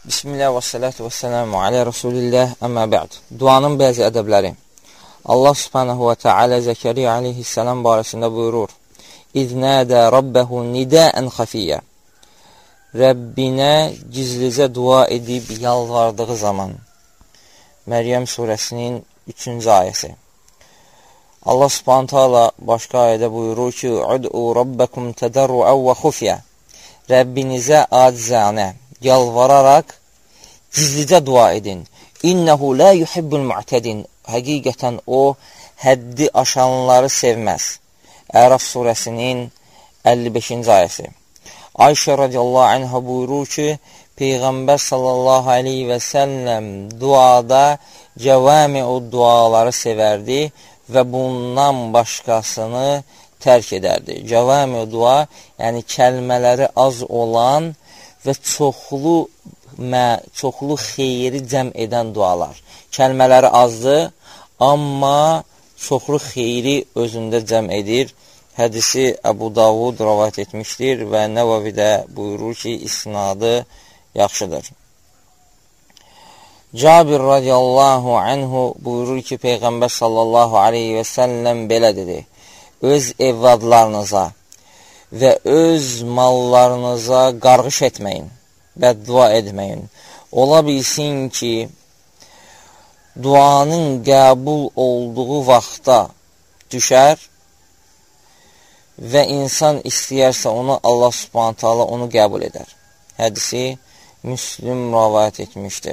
Bismillah və salatu və selamu alə Rasulillah, əmmə bə'd. Duanın bəzi ədəbləri. Allah subhanahu və teala Zəkəriyyə aleyhissalam barəsində buyurur: İznədə rabbəhu nidəən xafiyyə. Rəbbinə gizlicə dua edib yalvardığı zaman. Məryəm surəsinin 3-cü ayəsi. Allah subhanahu teala başqa ayədə buyurur ki: Ud'u rabbəkum tədarru'an və xufyə. Rəbbinizə acizanə, yalvararaq gizlicə dua edin. İnnehu la yuhibbul mu'tedin. Həqiqətən o həddi aşanları sevməz. Əraf surəsinin 55-ci ayəsi. Ayşə radiyallahu anhə buyurur ki, Peyğəmbər sallallahu aleyhi və səlləm duada cəvami'u duaları sevərdi və bundan başqasını tərk edərdi. Cəvami'u dua, yəni kəlmələri az olan və çoxlu xeyri cəm edən dualar. Kəlmələri azdır, amma çoxlu xeyri özündə cəm edir. Hədisi Əbu Davud rəvayət etmişdir və Nəvəvidə buyurur ki, isnadı yaxşıdır. Cabir radiyallahu anhu buyurur ki, Peyğəmbər sallallahu aleyhi və səlləm belə dedi: öz evladlarınıza və öz mallarınıza qarğış etməyin, bəddua etməyin. Ola bilsin ki, duanın qəbul olduğu vaxtda düşər və insan istəyərsə onu Allah subhanahu ta'ala onu qəbul edər. Hədisi Müslüm rəvayət etmişdir.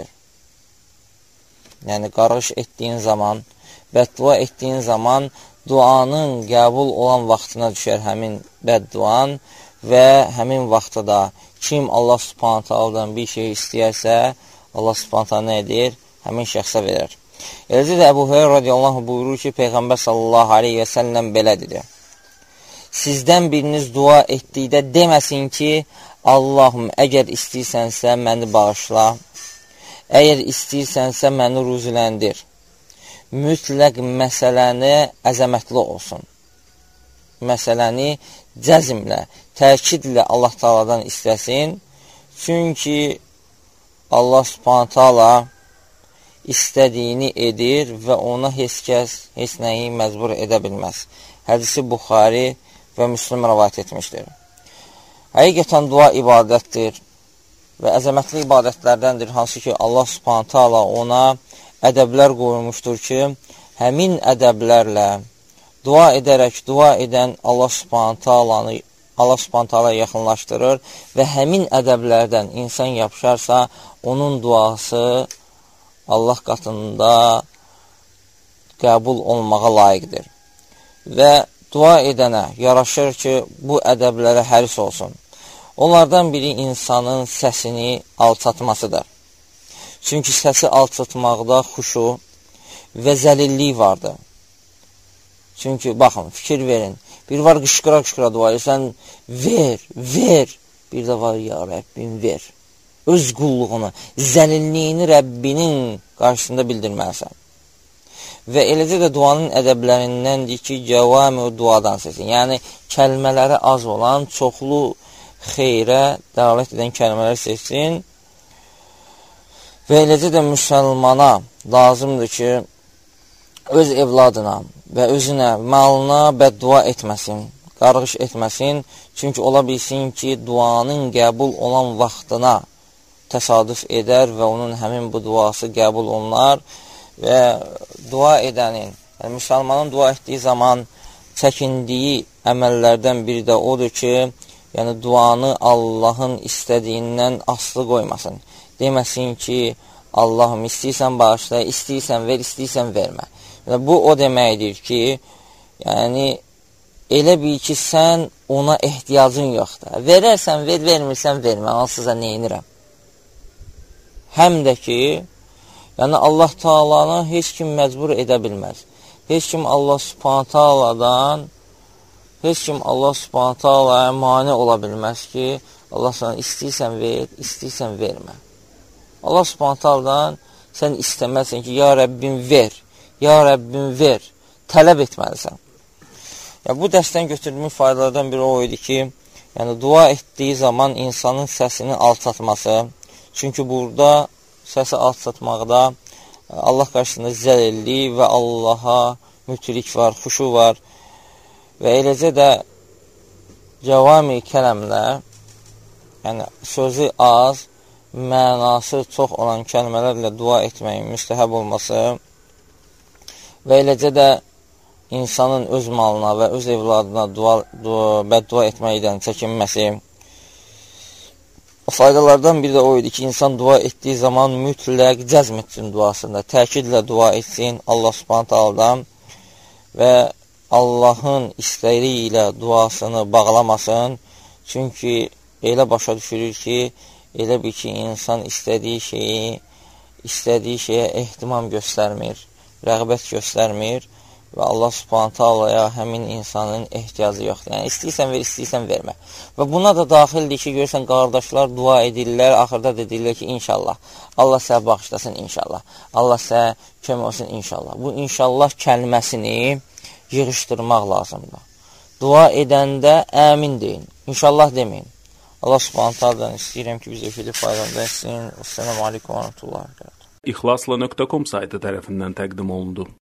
Yəni, qarğış etdiyin zaman, bəddua etdiyin zaman duanın qəbul olan vaxtına düşər həmin bədduan və həmin vaxtda da kim Allah subhanahu ta'aladan bir şey istəyərsə, Allah subhanahu ta'ala nə edir? Həmin şəxsə verir. Eləcə də Əbu Hüreyrə radiyallahu buyurur ki, Peyğəmbər sallallahu aleyhi və səlləm belə dedi: sizdən biriniz dua etdikdə deməsin ki, Allahım, əgər istəyirsənsə məni bağışla, əgər istəyirsənsə məni ruziləndir. Mütləq məsələni əzəmətli olsun. Məsələni cəzmlə, təkidlə Allah Taala'dan istəsin. Çünki Allah Subhanahu Taala istədiyini edir və ona heç kəs heç nəyi məcbur edə bilməz. Hədisi Buxari və Müslüm rəvayət etmişdir. Həqiqətən dua ibadətdir və əzəmətli ibadətlərdəndir, hansı ki Allah Subhanahu Taala ona ədəblər qoymuşdur ki, həmin ədəblərlə dua edərək dua edən Allah Subhanahu Taala yaxınlaşdırır və həmin ədəblərdən insan yapışarsa, onun duası Allah qatında qəbul olmağa layiqdir. Və dua edənə yaraşır ki, bu ədəblərə həris olsun. Onlardan biri insanın səsini alçatmasıdır. Çünki səsi alçatmaqda xuşu və zəlillik vardır. Çünki, baxın, fikir verin, bir var qışqıra-qışqıra dua edirsən, ver, bir də var, ya Rəbbim, ver. Öz qulluğunu, zəlilliyini Rəbbinin qarşısında bildirməlisən. Və eləcə də duanın ədəblərindəndir ki, cəvami duadan seçin. Yəni, kəlmələri az olan, çoxlu xeyrə dəlalət edən kəlmələri seçsin. Və eləcə də müsəlmana lazımdır ki, öz evladına və özünə, malına bəddua etməsin, qarğış etməsin. Çünki ola bilsin ki, duanın qəbul olan vaxtına təsadüf edər və onun həmin bu duası qəbul olunar. Və dua edənin, yəni müsəlmanın dua etdiyi zaman çəkindiyi əməllərdən biri də odur ki, yəni duanı Allahın istədiyindən asılı qoymasın. Deməsin ki, Allahım, istəyirsən bağışla, istəyirsən ver, istəyirsən vermə. Yəni, bu o deməkdir ki, yəni, elə bil ki, sən ona ehtiyacın yoxdur. Verərsən, vermirsən, vermə, ansızca neyinirəm. Həm də ki, yəni, Allah Taala'nı heç kim məcbur edə bilməz. Heç kim Allah Subhanahu Taala'dan, heç kim Allah Subhanahu Taala'ya mane ola bilməz ki, Allah sana istəyirsən ver, istəyirsən vermə. Allah Subhanahu Taala'dan sən istəməzsən ki, ya Rəbbim ver, ya Rəbbim ver, tələb etməlisən. Ya, bu dərsdən götürdüyümüz faydalardan biri o idi ki, yəni dua etdiyi zaman insanın səsini alçatması, Çünki burada səsi alçatmaqda Allah qarşısında zəlillik və Allaha mütlik var, xuşu var və eləcə də cəvami kələmlər, yəni sözü az, mənası çox olan kəlmələrlə dua etməyin müstəhəb olması və eləcə də insanın öz malına və öz evladına bəddua etməkdən çəkinməsi. Faydalardan biri də o idi ki, insan dua etdiyi zaman mütləq cəzm etsin duasında, təkidlə dua etsin Allah Subhanahu taala'dan və Allahın istəyi ilə duasını bağlamasın. Çünki elə başa düşürür ki, elə bir ki, insan istədiyi şeyə ehtimam göstərmir, rəğbət göstərmir və Allah Subhanahu taala'ya həmin insanın ehtiyacı yoxdur. Yəni, istəyirsən ver, istəyirsən vermə. Və buna da daxildir ki, görürsən, qardaşlar dua edirlər, axırda dedirlər ki, inşallah, Allah sənə bağışlasın, inşallah, Allah sənə kömək olsun, inşallah. Bu inşallah kəlməsini yığışdırmaq lazımdır. Dua edəndə əmin deyin, inşallah deməyin. Allah Subhanahu taala'dan istəyirəm ki, bizə fili faydalı etsin. Esselamu aleykum və rahmetullahi və bərəkatuhu. İxlasla.com saytı tərəfindən təqdim olundu.